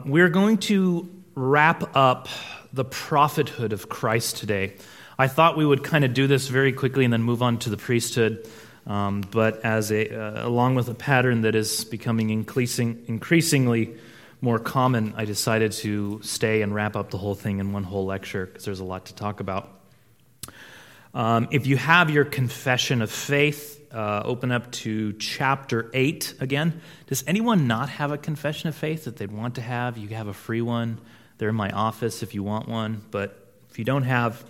We're going to wrap up the prophethood of Christ today. I thought we would kind of do this very quickly and then move on to the priesthood, but along with a pattern that is becoming increasingly more common, I decided to stay and wrap up the whole thing in one whole lecture because there's a lot to talk about. If you have your confession of faith, open up to chapter 8 again. Does anyone not have a confession of faith that they'd want to have? You have a free one. They're in my office if you want one. But if you don't have,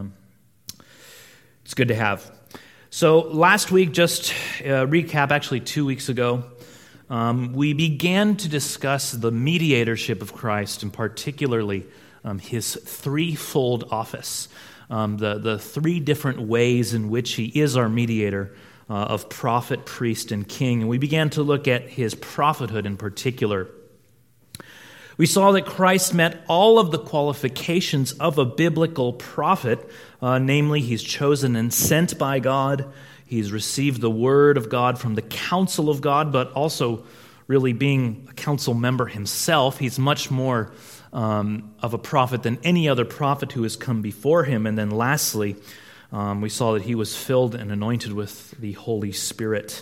it's good to have. So last week, just recap, actually 2 weeks ago, we began to discuss the mediatorship of Christ, and particularly his threefold office. The three different ways in which he is our mediator of prophet, priest, and king. And we began to look at his prophethood in particular. We saw that Christ met all of the qualifications of a biblical prophet, namely he's chosen and sent by God, he's received the word of God from the counsel of God, but also really being a council member himself, he's much more of a prophet than any other prophet who has come before him. And then lastly, we saw that he was filled and anointed with the Holy Spirit.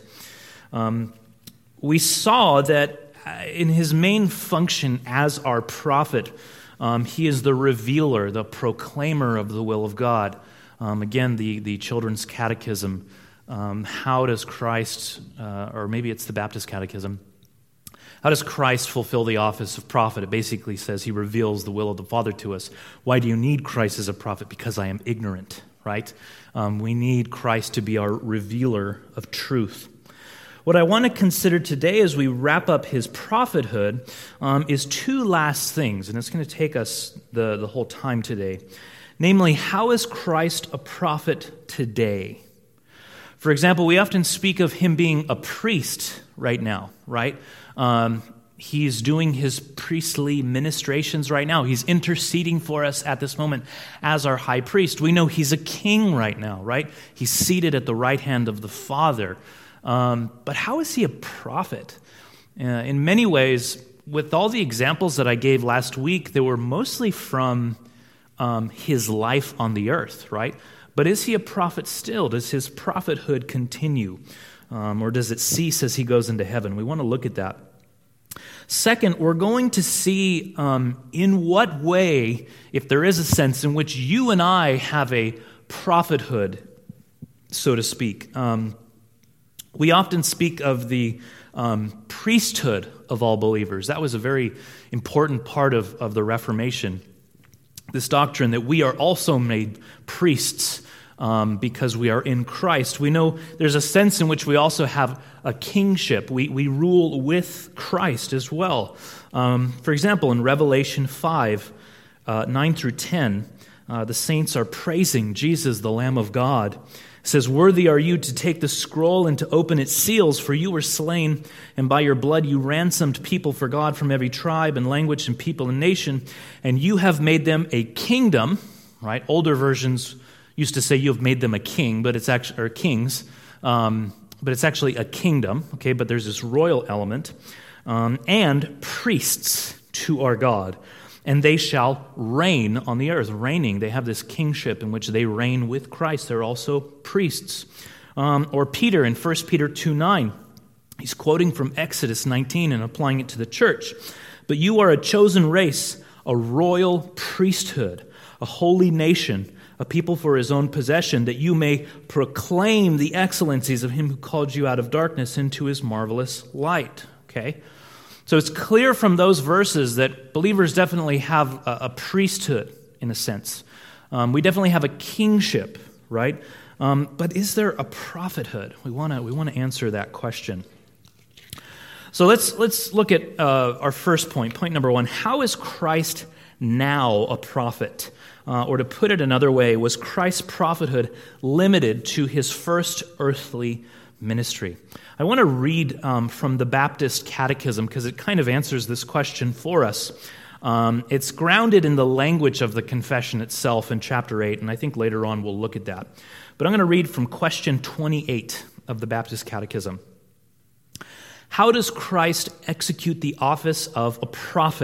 We saw that in his main function as our prophet, he is the revealer, the proclaimer of the will of God. Again, the Children's Catechism, how does Christ, or maybe it's the Baptist Catechism, how does Christ fulfill the office of prophet? It basically says he reveals the will of the Father to us. Why do you need Christ as a prophet? Because I am ignorant, right? We need Christ to be our revealer of truth. What I want to consider today as we wrap up his prophethood is two last things, and it's going to take us the whole time today. Namely, how is Christ a prophet today? For example, we often speak of him being a priest right now, right? He's doing his priestly ministrations right now. He's interceding for us at this moment as our high priest. We know he's a king right now, right? He's seated at the right hand of the Father. But how is he a prophet? In many ways, with all the examples that I gave last week, they were mostly from his life on the earth, right? But is he a prophet still? Does his prophethood continue? Or does it cease as he goes into heaven? We want to look at that. Second, we're going to see in what way, if there is a sense in which you and I have a prophethood, so to speak. We often speak of the priesthood of all believers. That was a very important part of the Reformation. This doctrine that we are also made priests because we are in Christ. We know there's a sense in which we also have a kingship. We rule with Christ as well. For example, in Revelation 5, 9 through 10, the saints are praising Jesus, the Lamb of God. It says, "Worthy are you to take the scroll and to open its seals, for you were slain, and by your blood you ransomed people for God from every tribe and language and people and nation, and you have made them a kingdom," right? Older versions used to say you have made them a king, but it's actually, or kings, but it's actually a kingdom, okay? But there's this royal element, and priests to our God. And they shall reign on the earth. Reigning, they have this kingship in which they reign with Christ. They're also priests. Or Peter in 1 Peter 2:9. He's quoting from Exodus 19 and applying it to the church. "But you are a chosen race, a royal priesthood, a holy nation, a people for his own possession, that you may proclaim the excellencies of him who called you out of darkness into his marvelous light." Okay? So it's clear from those verses that believers definitely have a priesthood, in a sense. We definitely have a kingship, right? But is there a prophethood? We want to answer that question. So let's look at our first point. Point number one: how is Christ now a prophet? Or to put it another way, was Christ's prophethood limited to his first earthly ministry? I want to read from the Baptist Catechism because it kind of answers this question for us. It's grounded in the language of the confession itself in chapter 8, and I think later on we'll look at that. But I'm going to read from question 28 of the Baptist Catechism. How does Christ execute the office of a prophet?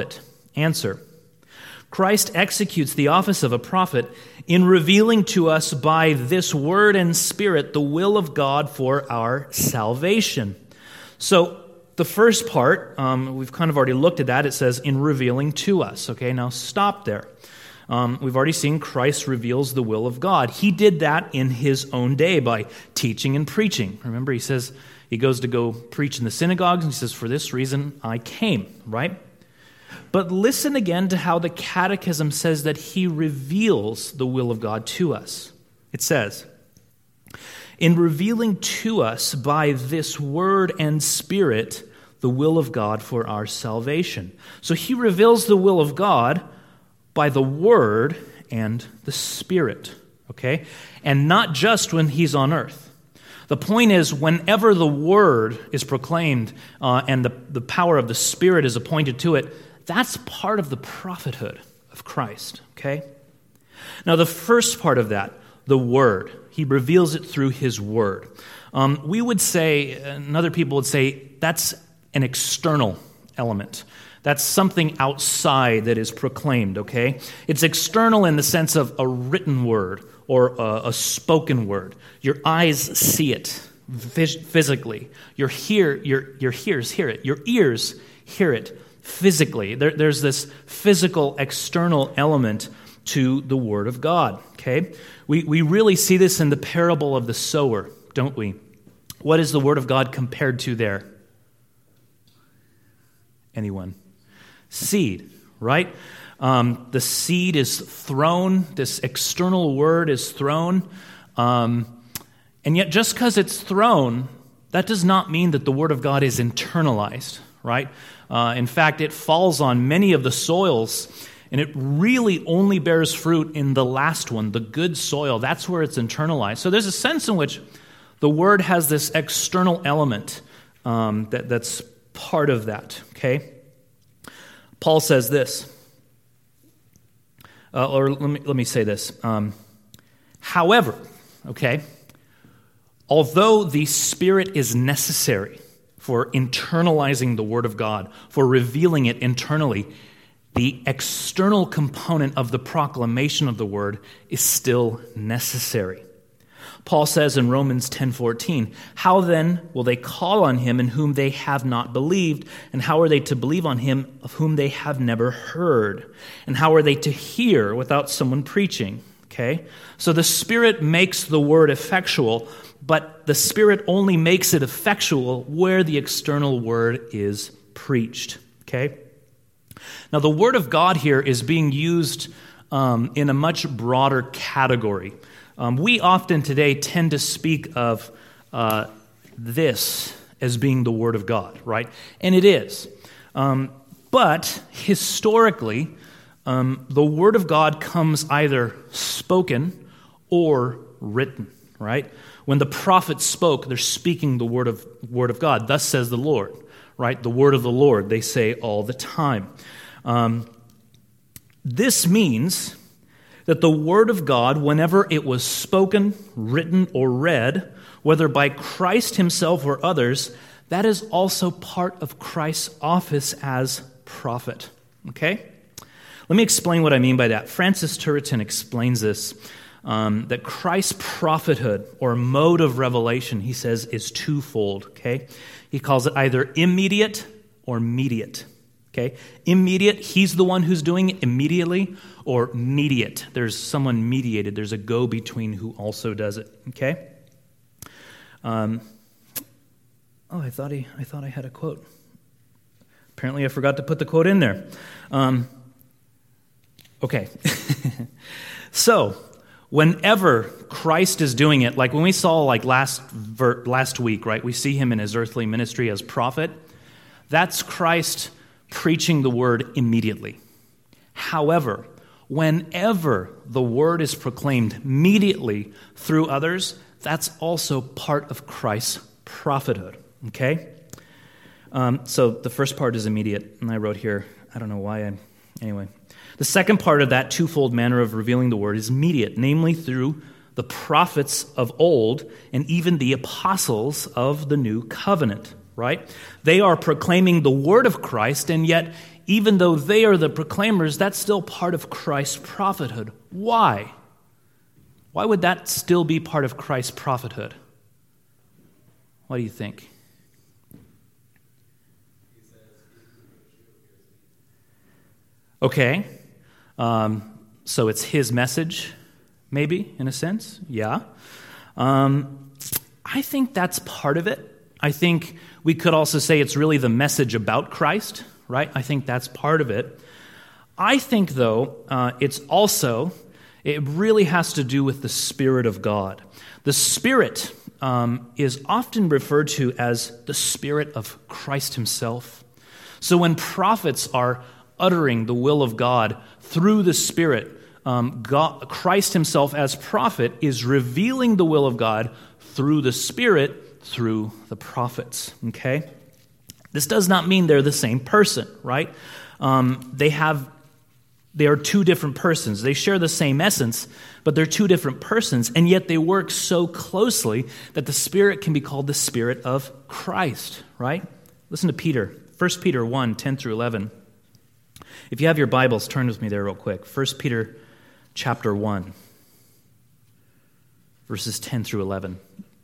Answer: Christ executes the office of a prophet in revealing to us by this word and Spirit the will of God for our salvation. So the first part, we've kind of already looked at that. It says, in revealing to us. Okay, now stop there. We've already seen Christ reveals the will of God. He did that in his own day by teaching and preaching. Remember, he says he goes to go preach in the synagogues, and he says, for this reason I came, right? But listen again to how the Catechism says that he reveals the will of God to us. It says, in revealing to us by this word and Spirit the will of God for our salvation. So he reveals the will of God by the word and the Spirit, okay? And not just when he's on earth. The point is, whenever the word is proclaimed and the power of the Spirit is appointed to it, that's part of the prophethood of Christ, okay? Now, the first part of that, the word, he reveals it through his word. We would say, and other people would say, that's an external element. That's something outside that is proclaimed, okay? It's external in the sense of a written word or a spoken word. Your eyes see it physically. Your ears hear it. Your ears hear it physically. There's this physical external element to the Word of God, okay? We really see this in the parable of the sower, don't we? What is the Word of God compared to there? Anyone? Seed, right? The seed is thrown, this external word is thrown, and yet just because it's thrown, that does not mean that the Word of God is internalized, right? In fact, it falls on many of the soils, and it really only bears fruit in the last one, the good soil. That's where it's internalized. So there's a sense in which the Word has this external element that's part of that, okay? Paul says this, or let me say this. However, okay, although the Spirit is necessary for internalizing the Word of God, for revealing it internally, the external component of the proclamation of the Word is still necessary. Paul says in Romans 10:14, how then will they call on him in whom they have not believed? And how are they to believe on him of whom they have never heard? And how are they to hear without someone preaching? Okay? So the Spirit makes the Word effectual, but the Spirit only makes it effectual where the external Word is preached. Okay? Now the Word of God here is being used in a much broader category. We often today tend to speak of this as being the Word of God, right? And it is. But historically, the Word of God comes either spoken or written, right? When the prophets spoke, they're speaking the word of God. Thus says the Lord, right? The word of the Lord, they say all the time. This means that the Word of God, whenever it was spoken, written, or read, whether by Christ himself or others, that is also part of Christ's office as prophet. Okay? Let me explain what I mean by that. Francis Turretin explains this, that Christ's prophethood, or mode of revelation, he says, is twofold. Okay? He calls it either immediate or mediate. Okay? Immediate, he's the one who's doing it immediately, or mediate. There's someone mediated. There's a go-between who also does it. Okay? I thought I had a quote. Apparently I forgot to put the quote in there. Okay. So, whenever Christ is doing it, like when we saw like last week, right? We see him in his earthly ministry as prophet. That's Christ preaching the word immediately. However, whenever the word is proclaimed immediately through others, that's also part of Christ's prophethood. Okay? So the first part is immediate, and I wrote here, I don't know why anyway. The second part of that twofold manner of revealing the word is immediate, namely through the prophets of old and even the apostles of the new covenant, right? They are proclaiming the word of Christ, and yet even though they are the proclaimers, that's still part of Christ's prophethood. Why? Why would that still be part of Christ's prophethood? What do you think? Okay. So it's his message, maybe, in a sense? Yeah. I think that's part of it. I think we could also say it's really the message about Christ, right? I think that's part of it. I think, though, it really has to do with the Spirit of God. The Spirit is often referred to as the Spirit of Christ himself. So when prophets are uttering the will of God through the Spirit, Christ himself as prophet is revealing the will of God through the Spirit, through the prophets, okay? This does not mean they're the same person, right? They are two different persons. They share the same essence, but they're two different persons, and yet they work so closely that the Spirit can be called the Spirit of Christ, right? Listen to Peter, 1 Peter 1, 10 through 11. If you have your Bibles, turn with me there real quick. 1 Peter chapter 1, verses 10 through 11.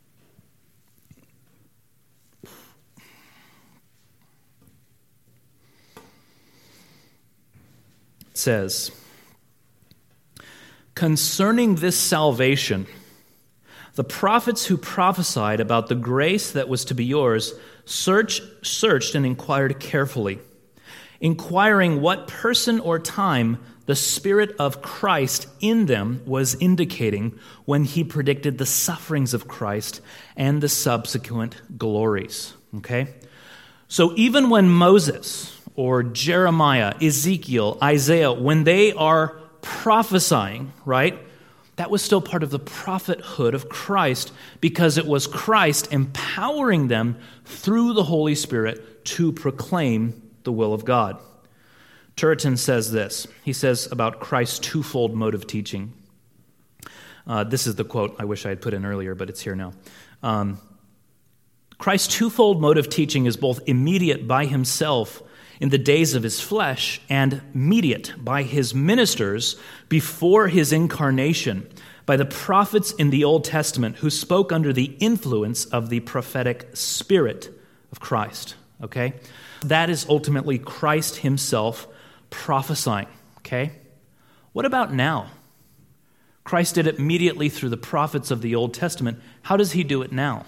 It says, "Concerning this salvation, the prophets who prophesied about the grace that was to be yours searched and inquired carefully, inquiring what person or time the Spirit of Christ in them was indicating when he predicted the sufferings of Christ and the subsequent glories." Okay? So even when Moses or Jeremiah, Ezekiel, Isaiah, when they are prophesying, right, that was still part of the prophethood of Christ because it was Christ empowering them through the Holy Spirit to proclaim the will of God. Turretin says this. He says about Christ's twofold mode of teaching. This is the quote I wish I had put in earlier, but it's here now. Christ's twofold mode of teaching is both immediate by himself in the days of his flesh and mediate by his ministers before his incarnation, by the prophets in the Old Testament who spoke under the influence of the prophetic spirit of Christ. Okay? That is ultimately Christ himself prophesying. Okay? What about now? Christ did it immediately through the prophets of the Old Testament. How does he do it now?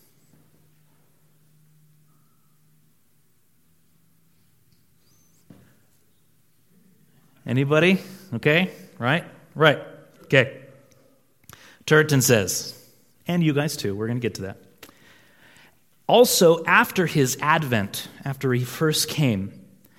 Anybody? Okay? Right? Right. Okay. Turretin says, and you guys too, we're going to get to that. Also, after his advent, after he first came,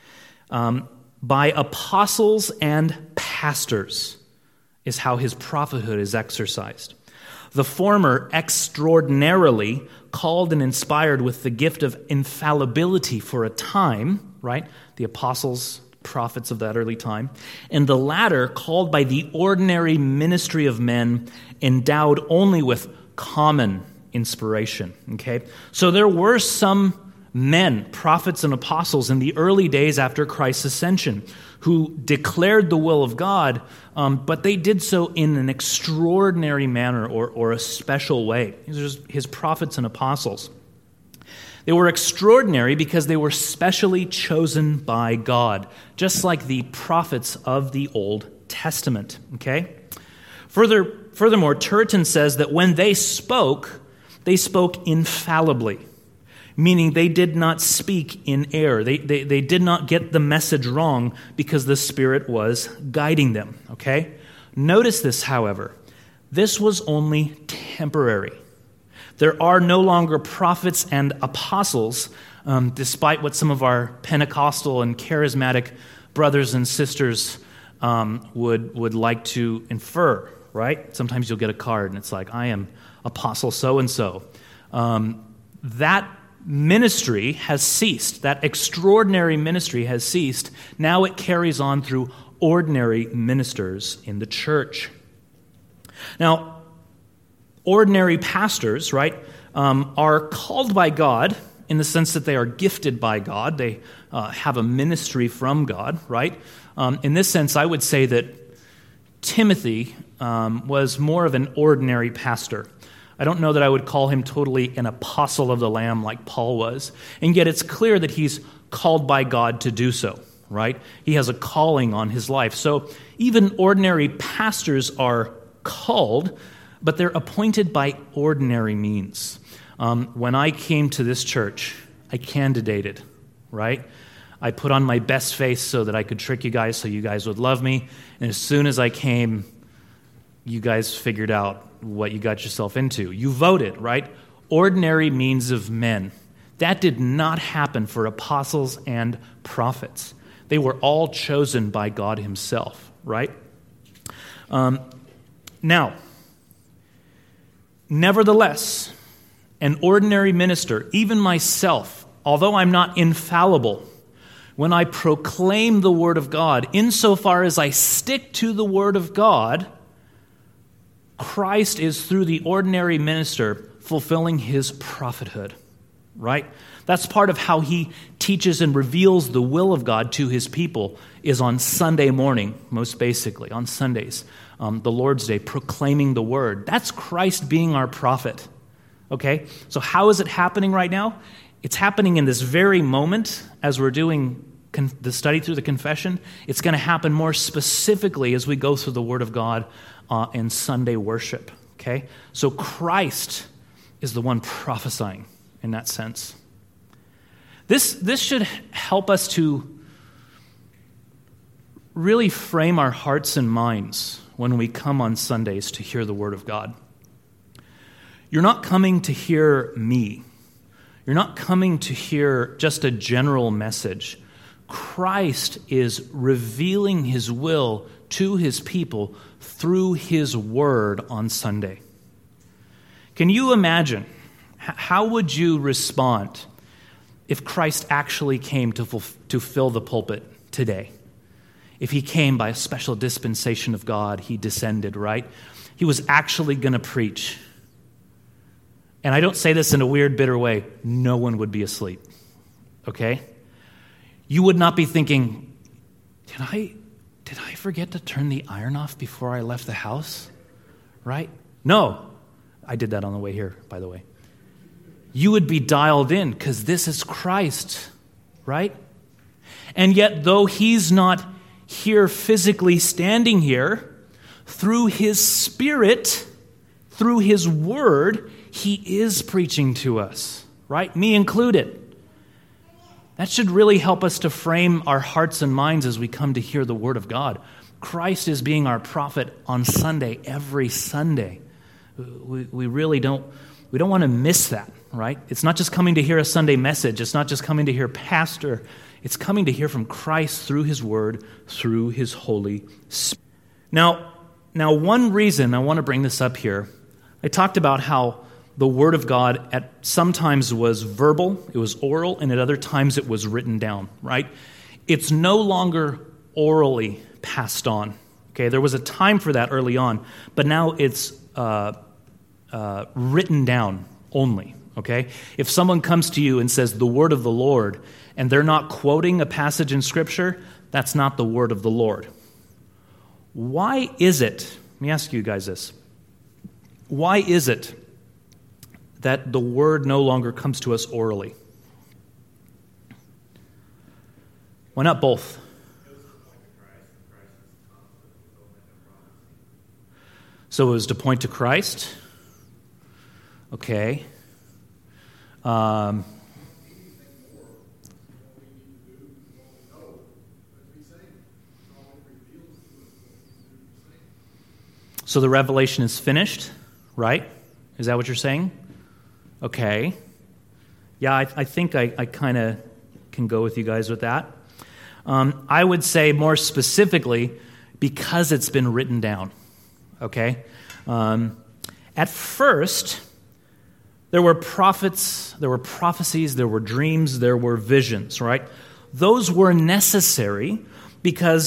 by apostles and pastors is how his prophethood is exercised. The former extraordinarily called and inspired with the gift of infallibility for a time, right? The apostles, prophets of that early time, and the latter called by the ordinary ministry of men endowed only with common inspiration, okay? So there were some men, prophets and apostles in the early days after Christ's ascension who declared the will of God, but they did so in an extraordinary manner or a special way. These are his prophets and apostles. They were extraordinary because they were specially chosen by God, just like the prophets of the Old Testament. Okay? Furthermore, Turretin says that when they spoke infallibly, meaning they did not speak in error. They did not get the message wrong because the Spirit was guiding them. Okay? Notice this, however. This was only temporary. There are no longer prophets and apostles, despite what some of our Pentecostal and charismatic brothers and sisters would like to infer, right? Sometimes you'll get a card and it's like, I am apostle so-and-so. That ministry has ceased. That extraordinary ministry has ceased. Now it carries on through ordinary ministers in the church. Now, ordinary pastors, right, are called by God in the sense that they are gifted by God. They have a ministry from God, right? In this sense, I would say that Timothy was more of an ordinary pastor. I don't know that I would call him totally an apostle of the Lamb like Paul was. And yet it's clear that he's called by God to do so, right? He has a calling on his life. So even ordinary pastors are called, but they're appointed by ordinary means. When I came to this church, I candidated, right? I put on my best face so that I could trick you guys so you guys would love me. And as soon as I came, you guys figured out what you got yourself into. You voted, right? Ordinary means of men. That did not happen for apostles and prophets. They were all chosen by God himself, right? Now, nevertheless, an ordinary minister, even myself, although I'm not infallible, when I proclaim the Word of God, insofar as I stick to the Word of God, Christ is, through the ordinary minister, fulfilling his prophethood, right? That's part of how he teaches and reveals the will of God to his people, is on Sunday morning, most basically, on Sundays, the Lord's Day, proclaiming the Word. That's Christ being our prophet, okay? So how is it happening right now? It's happening in this very moment as we're doing the study through the confession. It's going to happen more specifically as we go through the Word of God in Sunday worship, okay? So Christ is the one prophesying in that sense. This should help us to really frame our hearts and minds when we come on Sundays to hear the Word of God. You're not coming to hear me. You're not coming to hear just a general message. Christ is revealing his will to his people through his Word on Sunday. Can you imagine, how would you respond if Christ actually came to fill the pulpit today? If he came by a special dispensation of God, he descended, right? He was actually going to preach. And I don't say this in a weird, bitter way. No one would be asleep, okay? You would not be thinking, did I forget to turn the iron off before I left the house? Right? No. I did that on the way here, by the way. You would be dialed in because this is Christ, right? And yet, though he's not here physically standing here, through his Spirit, through his Word, he is preaching to us, right? Me included. That should really help us to frame our hearts and minds as we come to hear the Word of God. Christ is being our prophet on Sunday, every Sunday. We really don't want to miss that, right? It's not just coming to hear a Sunday message. It's not just coming to hear pastor. It's coming to hear from Christ through his Word, through his Holy Spirit. Now, one reason I want to bring this up here, I talked about how the Word of God at sometimes was verbal, it was oral, and at other times it was written down, right? It's no longer orally passed on. Okay, there was a time for that early on, but now it's written down only, okay? If someone comes to you and says the word of the Lord, and they're not quoting a passage in Scripture, that's not the word of the Lord. Why is it, let me ask you guys this, why is it that the word no longer comes to us orally? Why not both? So it was to point to Christ. Okay. So the revelation is finished, right? Is that what you're saying? Okay. Yeah, I think I kind of can go with you guys with that. I would say more specifically, because it's been written down. Okay? At first, there were prophets, there were prophecies, there were dreams, there were visions, right? Those were necessary because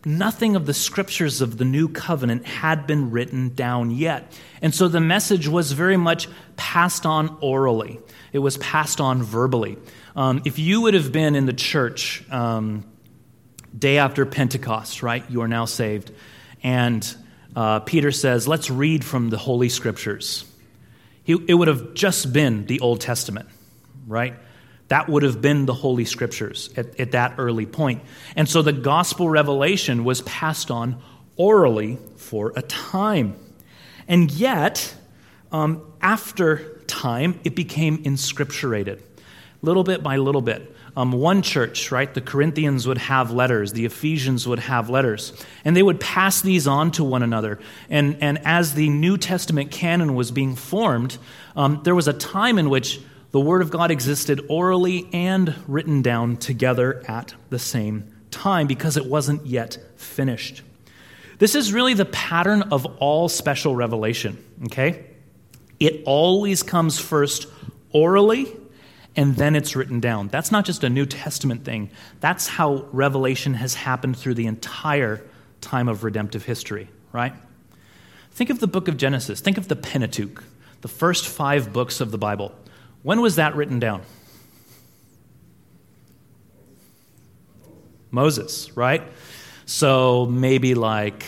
nothing of the scriptures of the new covenant had been written down yet. And so the message was very much passed on orally. It was passed on verbally. If you would have been in the church day after Pentecost, right? You are now saved. And Peter says, let's read from the Holy Scriptures. It would have just been the Old Testament, right? That would have been the Holy Scriptures at that early point. And so the gospel revelation was passed on orally for a time. And yet, after time, it became inscripturated, little bit by little bit. One church, right, the Corinthians would have letters, the Ephesians would have letters, and they would pass these on to one another. And as the New Testament canon was being formed, there was a time in which the Word of God existed orally and written down together at the same time because it wasn't yet finished. This is really the pattern of all special revelation, okay? It always comes first orally, and then it's written down. That's not just a New Testament thing. That's how revelation has happened through the entire time of redemptive history, right? Think of the book of Genesis. Think of the Pentateuch, the first 5 books of the Bible. When was that written down? Moses, right? So maybe like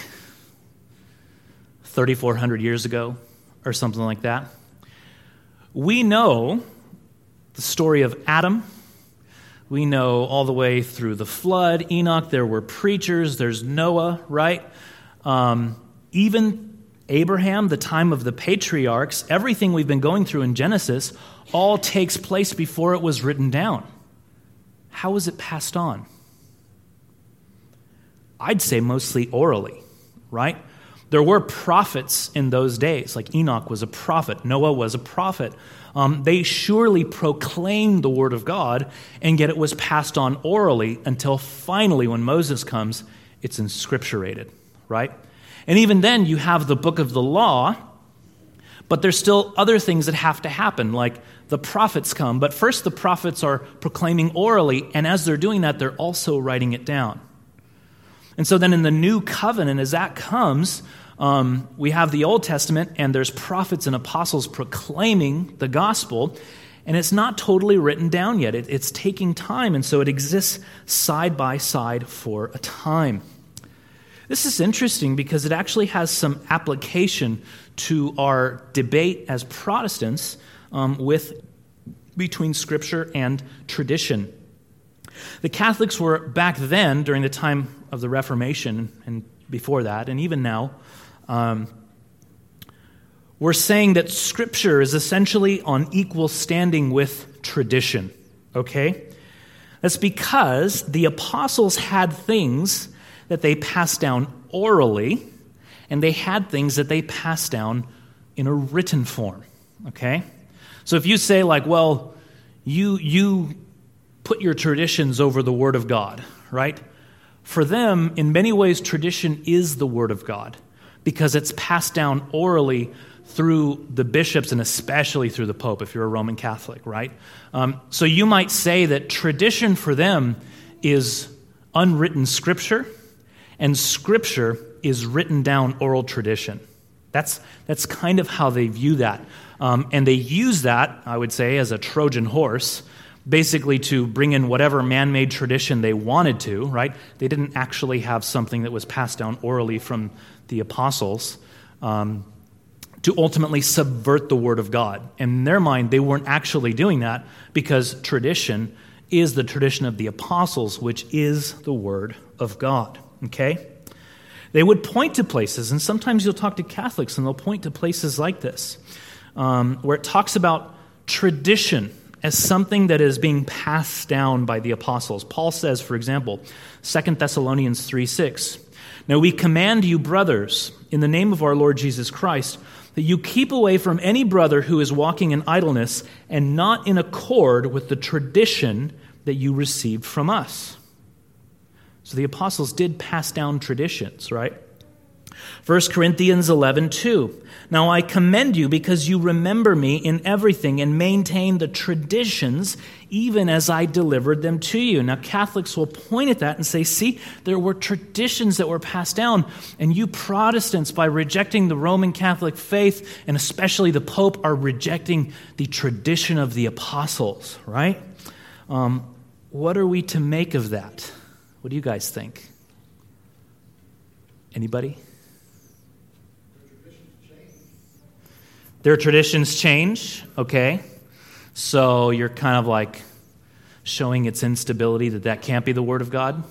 3,400 years ago or something like that. We know the story of Adam. We know all the way through the flood, Enoch, there were preachers, there's Noah, right? Even Abraham, the time of the patriarchs, everything we've been going through in Genesis all takes place before it was written down. How was it passed on? I'd say mostly orally, right? There were prophets in those days, like Enoch was a prophet, Noah was a prophet. They surely proclaimed the word of God, and yet it was passed on orally until finally when Moses comes, it's inscripturated, right? And even then, you have the book of the law, but there's still other things that have to happen, like the prophets come. But first, the prophets are proclaiming orally, and as they're doing that, they're also writing it down. And so then in the new covenant, as that comes, we have the Old Testament, and there's prophets and apostles proclaiming the gospel, and it's not totally written down yet. It's taking time, and so it exists side by side for a time. This is interesting because it actually has some application to our debate as Protestants between Scripture and tradition. The Catholics were back then, during the time of the Reformation and before that, and even now, were saying that Scripture is essentially on equal standing with tradition, okay? That's because the apostles had things that they passed down orally, and they had things that they passed down in a written form, okay? So if you say like, well, you put your traditions over the Word of God, right? For them, in many ways, tradition is the Word of God because it's passed down orally through the bishops and especially through the Pope if you're a Roman Catholic, right? So you might say that tradition for them is unwritten Scripture, and Scripture is written down oral tradition. That's kind of how they view that. And they use that, I would say, as a Trojan horse, basically to bring in whatever man-made tradition they wanted to, right? They didn't actually have something that was passed down orally from the apostles to ultimately subvert the Word of God. And in their mind, they weren't actually doing that because tradition is the tradition of the apostles, which is the Word of God. Okay? They would point to places, and sometimes you'll talk to Catholics and they'll point to places like this, where it talks about tradition as something that is being passed down by the apostles. Paul says, for example, 2 Thessalonians 3:6, "Now we command you, brothers, in the name of our Lord Jesus Christ, that you keep away from any brother who is walking in idleness and not in accord with the tradition that you received from us." So the apostles did pass down traditions, right? 1 Corinthians 11:2. Now I commend you because you remember me in everything and maintain the traditions even as I delivered them to you. Now Catholics will point at that and say, see, there were traditions that were passed down, and you Protestants, by rejecting the Roman Catholic faith, and especially the Pope, are rejecting the tradition of the apostles, right? What are we to make of that? What do you guys think? Anybody? Their traditions change, okay? So you're kind of like showing its instability that can't be the Word of God?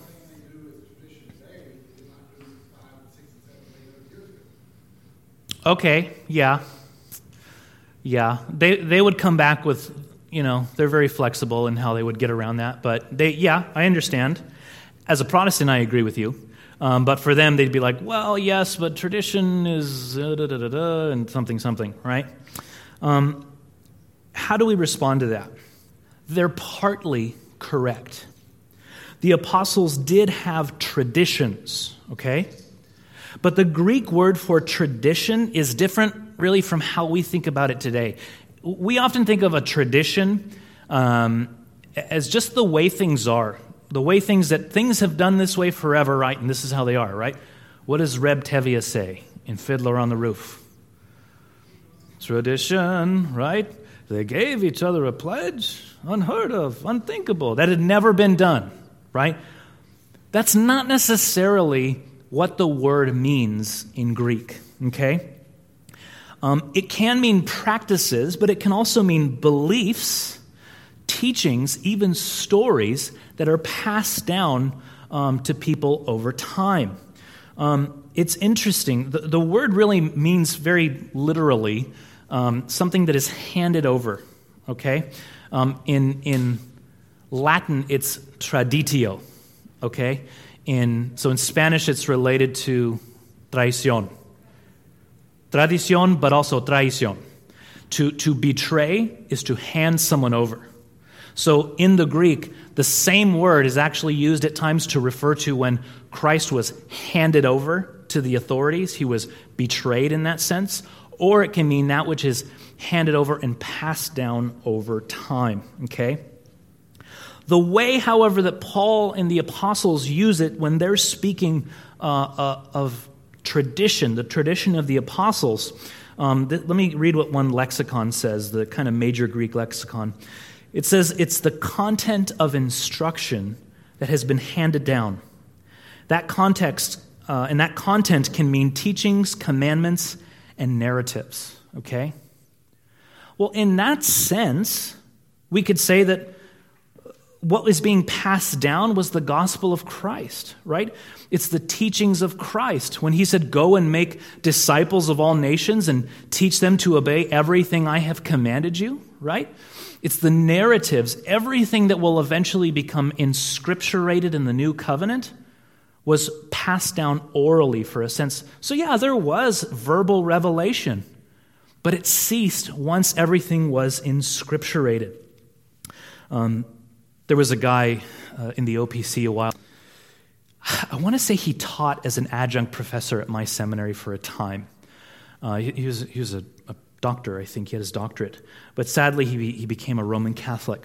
Okay, yeah. Yeah, they would come back with, they're very flexible in how they would get around that. But I understand. As a Protestant, I agree with you. But for them, they'd be like, well, yes, but tradition is and something, right? How do we respond to that? They're partly correct. The apostles did have traditions, okay? But the Greek word for tradition is different, really, from how we think about it today. We often think of a tradition as just the way things are. The way things have done this way forever, right? And this is how they are, right? What does Reb Tevye say in Fiddler on the Roof? Tradition, right? They gave each other a pledge, unheard of, unthinkable. That had never been done, right? That's not necessarily what the word means in Greek, okay? It can mean practices, but it can also mean beliefs, teachings, even stories that are passed down to people over time. It's interesting. The word really means very literally something that is handed over, okay? In Latin, it's traditio, okay? So in Spanish, it's related to traición. Tradición, but also traición. To betray is to hand someone over. So in the Greek, the same word is actually used at times to refer to when Christ was handed over to the authorities. He was betrayed in that sense. Or it can mean that which is handed over and passed down over time. Okay? The way, however, that Paul and the apostles use it when they're speaking of tradition, the tradition of the apostles, let me read what one lexicon says, the kind of major Greek lexicon. It says it's the content of instruction that has been handed down. That context and that content can mean teachings, commandments, and narratives. Okay? Well, in that sense, we could say that what was being passed down was the gospel of Christ, right? It's the teachings of Christ. When he said, go and make disciples of all nations and teach them to obey everything I have commanded you, right? It's the narratives, everything that will eventually become inscripturated in the new covenant was passed down orally for a sense. So yeah, there was verbal revelation, but it ceased once everything was inscripturated. There was a guy in the OPC a while. I want to say he taught as an adjunct professor at my seminary for a time. He was a doctor, I think. He had his doctorate. But sadly, he became a Roman Catholic.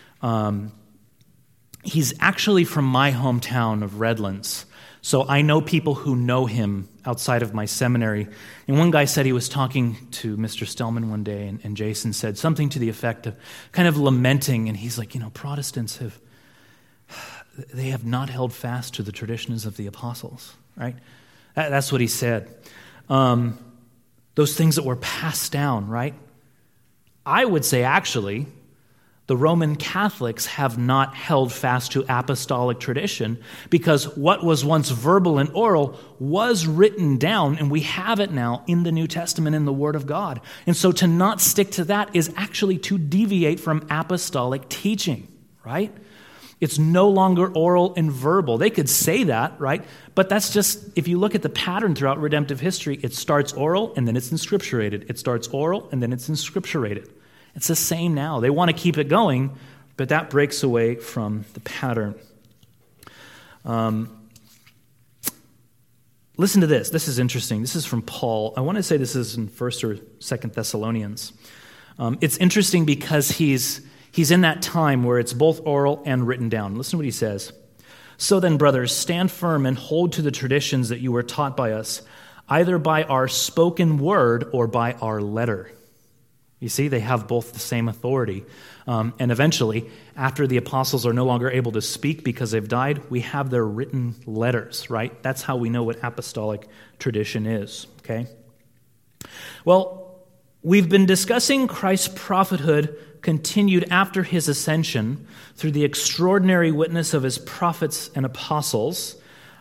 He's actually from my hometown of Redlands. So I know people who know him outside of my seminary. And one guy said he was talking to Mr. Stellman one day, and Jason said something to the effect of kind of lamenting, and he's like, Protestants they have not held fast to the traditions of the apostles, right? That's what he said. Those things that were passed down, right? I would say, actually, the Roman Catholics have not held fast to apostolic tradition because what was once verbal and oral was written down, and we have it now in the New Testament in the Word of God. And so to not stick to that is actually to deviate from apostolic teaching, right? It's no longer oral and verbal. They could say that, right? But that's just, if you look at the pattern throughout redemptive history, it starts oral and then it's inscripturated. It starts oral and then it's inscripturated. It's the same now. They want to keep it going, but that breaks away from the pattern. listen to this. This is interesting. This is from Paul. I want to say this is in 1st or 2nd Thessalonians. It's interesting because he's in that time where it's both oral and written down. Listen to what he says. So then, brothers, stand firm and hold to the traditions that you were taught by us, either by our spoken word or by our letter. You see, they have both the same authority. And eventually, after the apostles are no longer able to speak because they've died, we have their written letters, right? That's how we know what apostolic tradition is, okay? Well, we've been discussing Christ's prophethood continued after his ascension through the extraordinary witness of his prophets and apostles.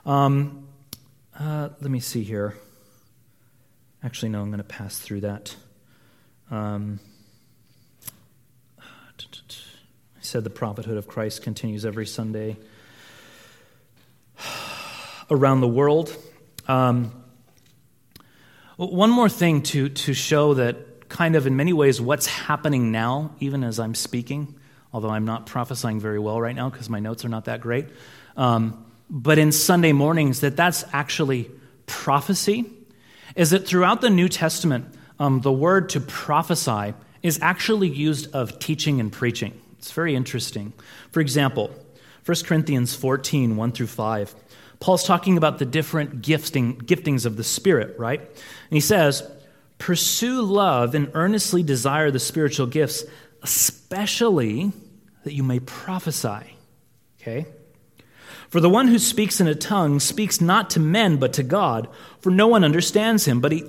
Let me see here. Actually, no, I'm going to pass through that. I said the prophethood of Christ continues every Sunday around the world. One more thing to show that kind of in many ways what's happening now, even as I'm speaking, although I'm not prophesying very well right now because my notes are not that great, but in Sunday mornings that's actually prophecy, is that throughout the New Testament, the word to prophesy is actually used of teaching and preaching. It's very interesting. For example, 1 Corinthians 14, 1 through 5, Paul's talking about the different giftings of the Spirit, right? And he says, pursue love and earnestly desire the spiritual gifts, especially that you may prophesy. Okay? For the one who speaks in a tongue speaks not to men but to God, for no one understands him, but he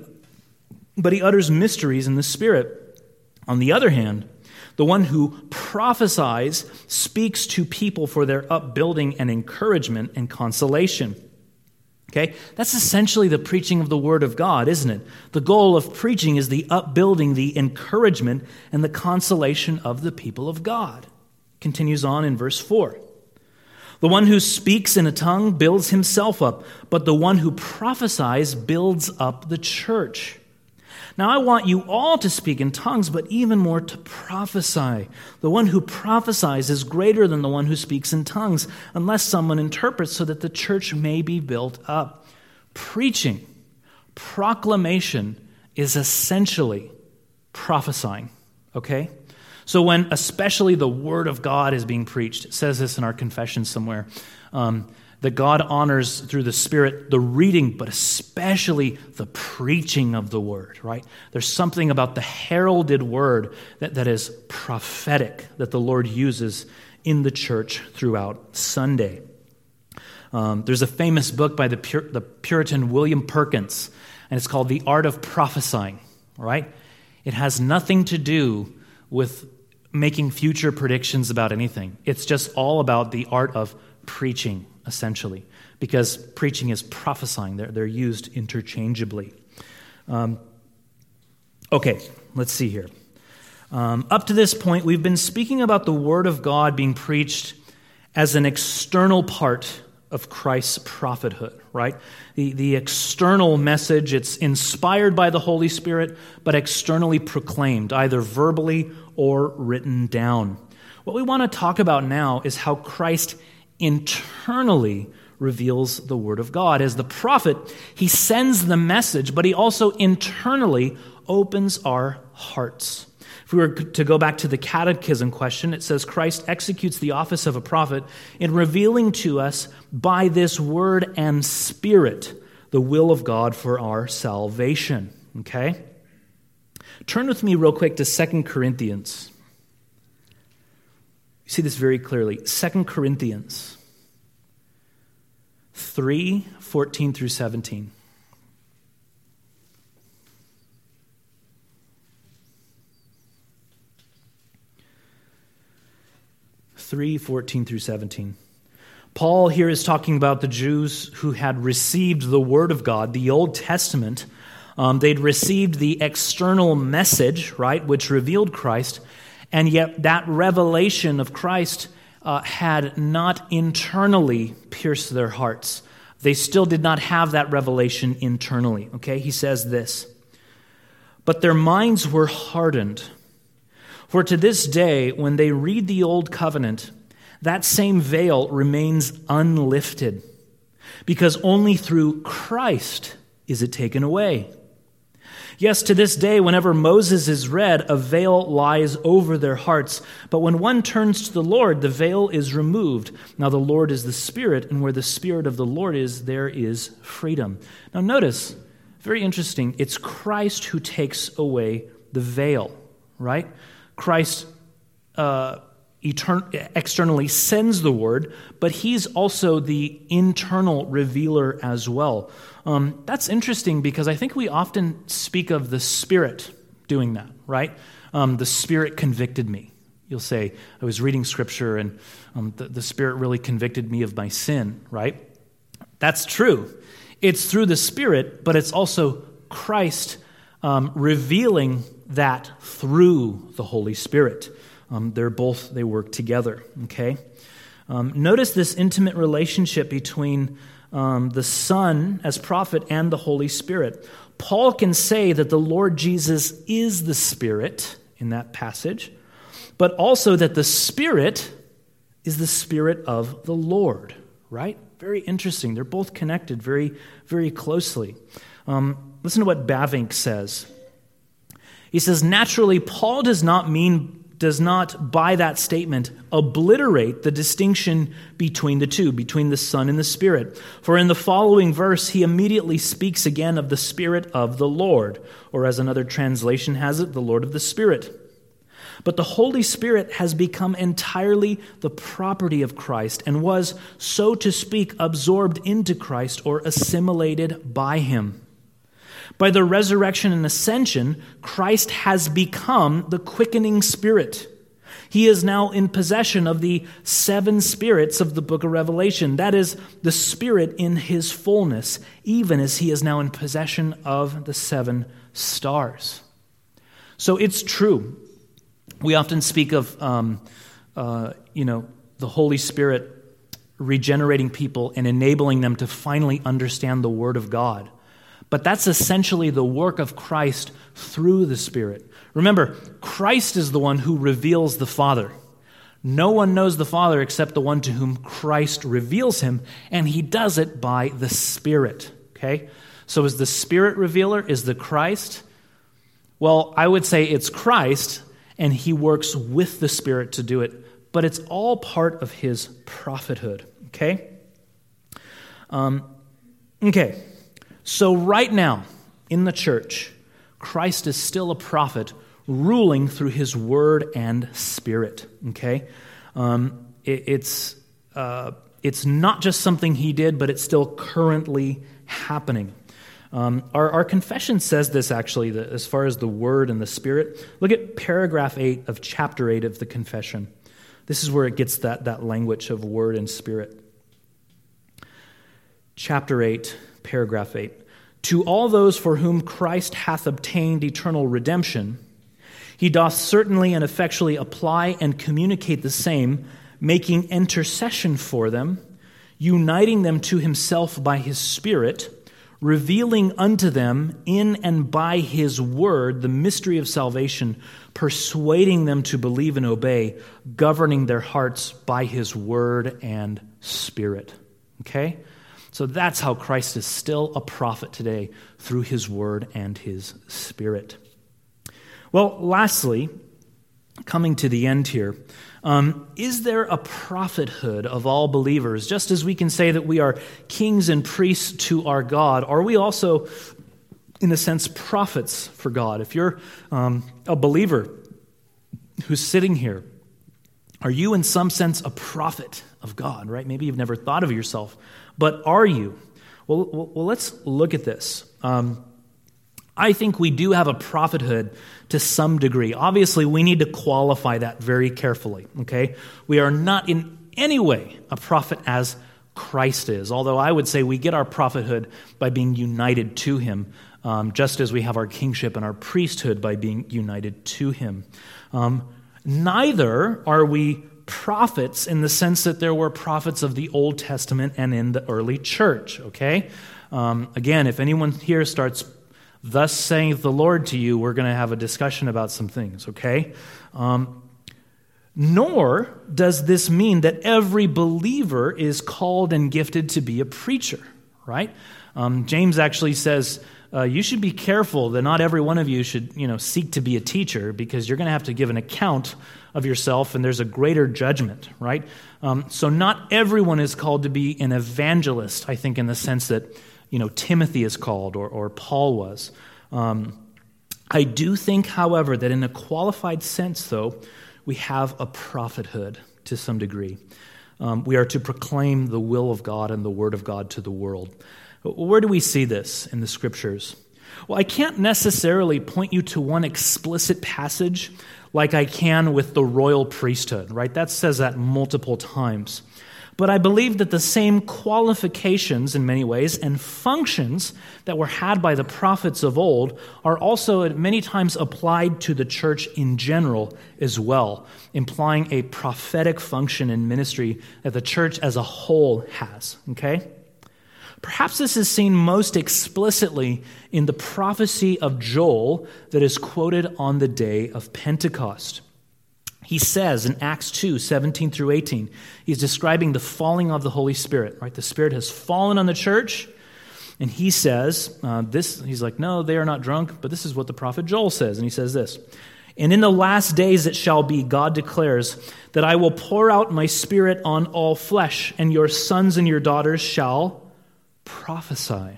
utters mysteries in the Spirit. On the other hand, the one who prophesies speaks to people for their upbuilding and encouragement and consolation. Okay? That's essentially the preaching of the Word of God, isn't it? The goal of preaching is the upbuilding, the encouragement, and the consolation of the people of God. Continues on in verse 4. The one who speaks in a tongue builds himself up, but the one who prophesies builds up the church. Now I want you all to speak in tongues, but even more to prophesy. The one who prophesies is greater than the one who speaks in tongues, unless someone interprets, so that the church may be built up. Preaching, proclamation is essentially prophesying, okay? So when especially the Word of God is being preached, it says this in our confession somewhere, that God honors through the Spirit the reading, but especially the preaching of the Word, right? There's something about the heralded Word that is prophetic that the Lord uses in the church throughout Sunday. There's a famous book by the Puritan William Perkins, and it's called The Art of Prophesying, right? It has nothing to do with making future predictions about anything. It's just all about the art of preaching, essentially, because preaching is prophesying. They're used interchangeably. Okay, let's see here. Up to this point, we've been speaking about the Word of God being preached as an external part of Christ's prophethood, right? The external message, it's inspired by the Holy Spirit, but externally proclaimed, either verbally or written down. What we want to talk about now is how Christ internally reveals the Word of God. As the prophet, he sends the message, but he also internally opens our hearts. If we were to go back to the catechism question, it says Christ executes the office of a prophet in revealing to us by this Word and Spirit the will of God for our salvation. Okay? Turn with me real quick to 2 Corinthians. You see this very clearly. 2 Corinthians 3, 14 through 17. (3, 14 through 17). Paul here is talking about the Jews who had received the Word of God, the Old Testament. They'd received the external message, right, which revealed Christ, and yet that revelation of Christ had not internally pierced their hearts. They still did not have that revelation internally, okay? He says this, "But their minds were hardened. For to this day, when they read the Old Covenant, that same veil remains unlifted. because only through Christ is it taken away. Yes, to this day, whenever Moses is read, a veil lies over their hearts. But when one turns to the Lord, the veil is removed. Now the Lord is the Spirit, and where the Spirit of the Lord is, there is freedom. Now notice, very interesting, it's Christ who takes away the veil, right? Christ externally sends the word, but he's also the internal revealer as well. That's interesting because I think we often speak of the Spirit doing that, right? The Spirit convicted me. You'll say, I was reading Scripture and the Spirit really convicted me of my sin, right? That's true. It's through the Spirit, but it's also Christ revealing that through the Holy Spirit. They work together, okay? Notice this intimate relationship between the Son as prophet and the Holy Spirit. Paul can say that the Lord Jesus is the Spirit in that passage, but also that the Spirit is the Spirit of the Lord, right? Very interesting. They're both connected very, very closely. Listen to what Bavinck says. He says, naturally, Paul does not by that statement obliterate the distinction between the two, between the Son and the Spirit. For in the following verse, he immediately speaks again of the Spirit of the Lord, or as another translation has it, the Lord of the Spirit. But the Holy Spirit has become entirely the property of Christ and was, so to speak, absorbed into Christ or assimilated by him. By the resurrection and ascension, Christ has become the quickening Spirit. He is now in possession of the 7 spirits of the book of Revelation. That is, the Spirit in his fullness, even as he is now in possession of the 7 stars. So it's true. We often speak of, the Holy Spirit regenerating people and enabling them to finally understand the Word of God. But that's essentially the work of Christ through the Spirit. Remember, Christ is the one who reveals the Father. No one knows the Father except the one to whom Christ reveals him, and he does it by the Spirit. Okay? So is the Spirit revealer, is the Christ? Well, I would say it's Christ, and he works with the Spirit to do it, but it's all part of his prophethood. Okay? Okay. So right now, in the church, Christ is still a prophet ruling through his word and Spirit, okay? It's not just something he did, but it's still currently happening. Our confession says this, actually, as far as the word and the Spirit. Look at paragraph 8 of chapter 8 of the confession. This is where it gets that language of word and Spirit. Chapter 8, paragraph 8. To all those for whom Christ hath obtained eternal redemption, he doth certainly and effectually apply and communicate the same, making intercession for them, uniting them to himself by his Spirit, revealing unto them in and by his word the mystery of salvation, persuading them to believe and obey, governing their hearts by his word and Spirit. Okay? So that's how Christ is still a prophet today, through his word and his Spirit. Well, lastly, coming to the end here, is there a prophethood of all believers? Just as we can say that we are kings and priests to our God, are we also, in a sense, prophets for God? If you're a believer who's sitting here, are you in some sense a prophet of God, right? Maybe you've never thought of yourself, but are you? Well, let's look at this. I think we do have a prophethood to some degree. Obviously, we need to qualify that very carefully, okay? We are not in any way a prophet as Christ is, although I would say we get our prophethood by being united to him, just as we have our kingship and our priesthood by being united to him. Neither are we prophets in the sense that there were prophets of the Old Testament and in the early church, okay? Again, if anyone here starts, thus saith the Lord to you, we're going to have a discussion about some things, okay? Nor does this mean that every believer is called and gifted to be a preacher, right? James actually says, you should be careful that not every one of you should, seek to be a teacher, because you're going to have to give an account of yourself, and there's a greater judgment, right? So not everyone is called to be an evangelist, I think, in the sense that, Timothy is called or Paul was. I do think, however, that in a qualified sense, though, we have a prophethood to some degree. We are to proclaim the will of God and the word of God to the world. Where do we see this in the Scriptures? Well, I can't necessarily point you to one explicit passage like I can with the royal priesthood, right? That says that multiple times. But I believe that the same qualifications in many ways and functions that were had by the prophets of old are also at many times applied to the church in general as well, implying a prophetic function in ministry that the church as a whole has, okay? Perhaps this is seen most explicitly in the prophecy of Joel that is quoted on the day of Pentecost. He says in Acts 2, 17 through 18, he's describing the falling of the Holy Spirit, right? The Spirit has fallen on the church, and he says he's like, no, they are not drunk, but this is what the prophet Joel says, and he says this, and in the last days it shall be, God declares, that I will pour out my Spirit on all flesh, and your sons and your daughters shall prophesy.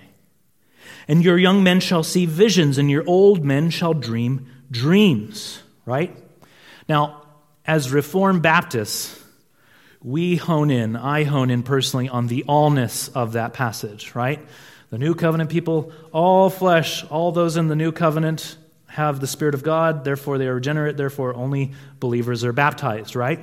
And your young men shall see visions, and your old men shall dream dreams, right? Now, as Reformed Baptists, I hone in personally on the allness of that passage, right? The New Covenant people, all flesh, all those in the New Covenant have the Spirit of God, therefore they are regenerate, therefore only believers are baptized, right?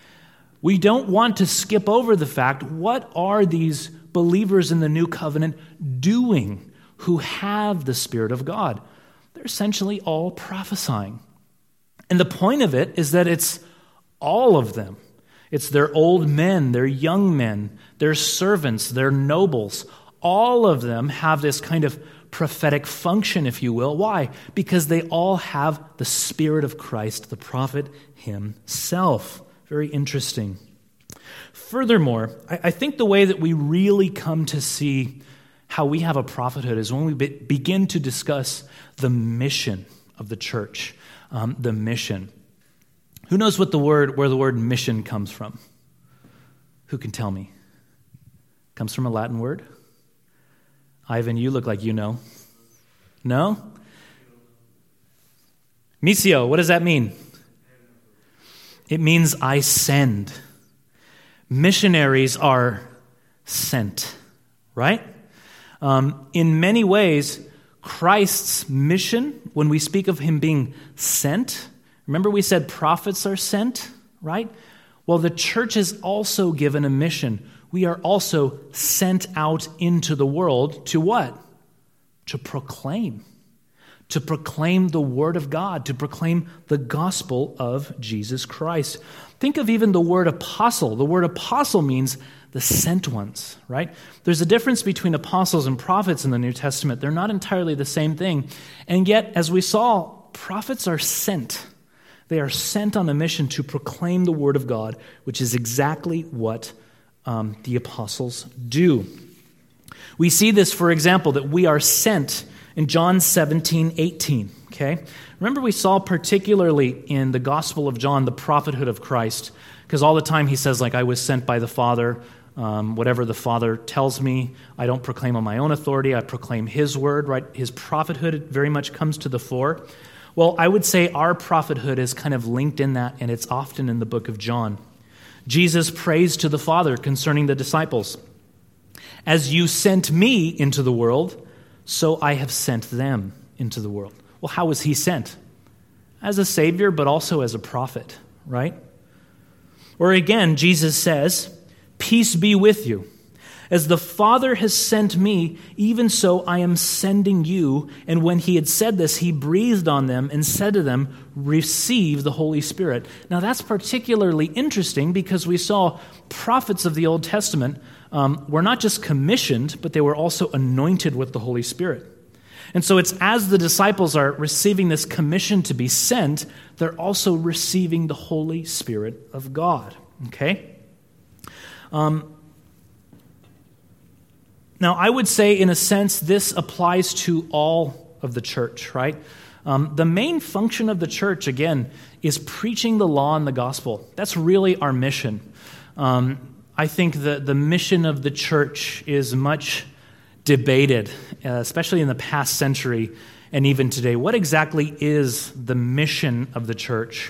We don't want to skip over the fact, what are these believers in the New Covenant doing who have the Spirit of God? They're essentially all prophesying. And the point of it is that it's all of them. It's their old men, their young men, their servants, their nobles. All of them have this kind of prophetic function, if you will. Why? Because they all have the Spirit of Christ, the prophet himself. Very interesting. Furthermore, I think the way that we really come to see how we have a prophethood is when we begin to discuss the mission of the church. The mission. Who knows where the word mission comes from? Who can tell me? Comes from a Latin word? Ivan, you look like you know. No? Missio, what does that mean? It means I send. Missionaries are sent, right? In many ways, Christ's mission, when we speak of him being sent, remember we said prophets are sent, right? Well, the church is also given a mission. We are also sent out into the world to what? To proclaim. To proclaim the word of God, to proclaim the gospel of Jesus Christ. Think of even the word apostle. The word apostle means the sent ones, right? There's a difference between apostles and prophets in the New Testament. They're not entirely the same thing. And yet, as we saw, prophets are sent. They are sent on a mission to proclaim the word of God, which is exactly what the apostles do. We see this, for example, that we are sent in John 17:18, okay? Remember we saw particularly in the Gospel of John the prophethood of Christ, because all the time he says, like, I was sent by the Father. Whatever the Father tells me, I don't proclaim on my own authority. I proclaim his word, right? His prophethood very much comes to the fore. Well, I would say our prophethood is kind of linked in that, and it's often in the book of John. Jesus prays to the Father concerning the disciples. As you sent me into the world, so I have sent them into the world. Well, how was he sent? As a Savior, but also as a prophet, right? Or again, Jesus says, peace be with you. As the Father has sent me, even so I am sending you. And when he had said this, he breathed on them and said to them, receive the Holy Spirit. Now that's particularly interesting because we saw prophets of the Old Testament were not just commissioned, but they were also anointed with the Holy Spirit. And so it's as the disciples are receiving this commission to be sent, they're also receiving the Holy Spirit of God. Okay? Now, I would say, in a sense, this applies to all of the church, right? The main function of the church, again, is preaching the law and the gospel. That's really our mission. I think that the mission of the church is much debated, especially in the past century and even today. What exactly is the mission of the church?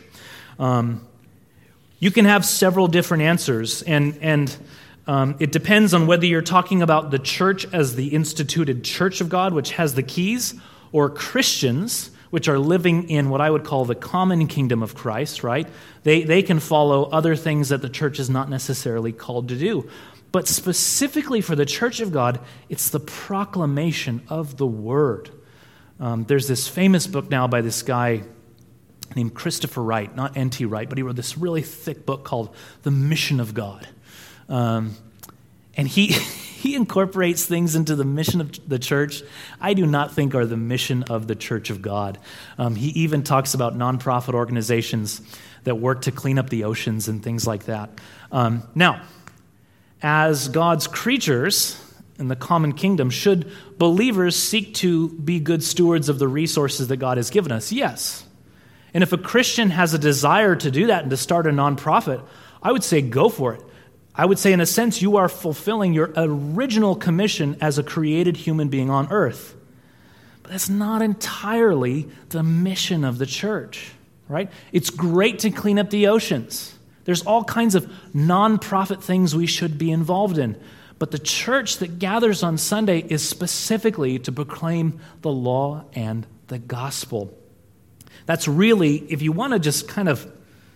You can have several different answers, and it depends on whether you're talking about the church as the instituted church of God, which has the keys, or Christians, which are living in what I would call the common kingdom of Christ, right? They can follow other things that the church is not necessarily called to do. But specifically for the church of God, it's the proclamation of the word. There's this famous book now by this guy named Christopher Wright, not N.T. Wright, but he wrote this really thick book called The Mission of God. And he incorporates things into the mission of the church I do not think are the mission of the church of God. He even talks about nonprofit organizations that work to clean up the oceans and things like that. Now, as God's creatures in the common kingdom, should believers seek to be good stewards of the resources that God has given us? Yes. And if a Christian has a desire to do that and to start a nonprofit, I would say go for it. I would say, in a sense, you are fulfilling your original commission as a created human being on earth. But that's not entirely the mission of the church, right? It's great to clean up the oceans. There's all kinds of nonprofit things we should be involved in. But the church that gathers on Sunday is specifically to proclaim the law and the gospel. That's really, if you want to just kind of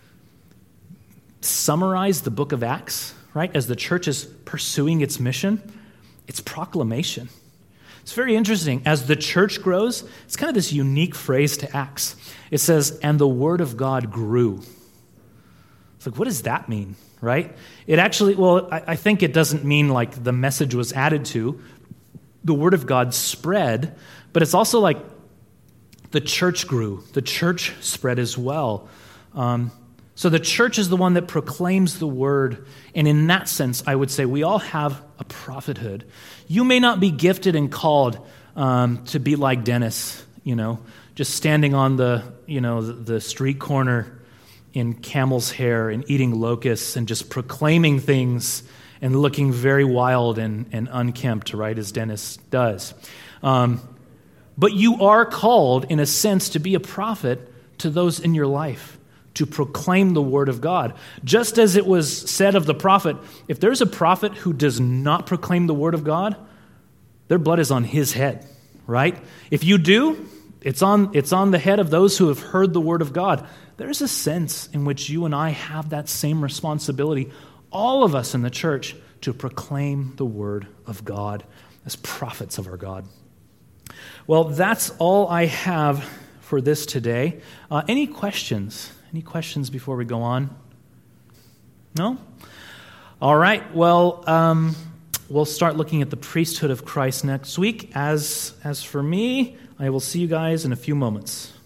summarize the book of Acts, right, as the church is pursuing its mission, it's proclamation. It's very interesting. As the church grows, it's kind of this unique phrase to Acts. It says, and the word of God grew. It's like, what does that mean, right? It actually, I think it doesn't mean like the message was added to. The word of God spread, but it's also like the church grew. The church spread as well. So the church is the one that proclaims the word, and in that sense, I would say we all have a prophethood. You may not be gifted and called to be like Dennis, just standing on the street corner in camel's hair and eating locusts and just proclaiming things and looking very wild and unkempt, right, as Dennis does. But you are called, in a sense, to be a prophet to those in your life, to proclaim the word of God. Just as it was said of the prophet, if there's a prophet who does not proclaim the word of God, their blood is on his head, right? If you do, it's on the head of those who have heard the word of God. There's a sense in which you and I have that same responsibility, all of us in the church, to proclaim the word of God as prophets of our God. Well, that's all I have for this today. Any questions? Any questions before we go on? No? All right. Well, we'll start looking at the priesthood of Christ next week. As for me, I will see you guys in a few moments.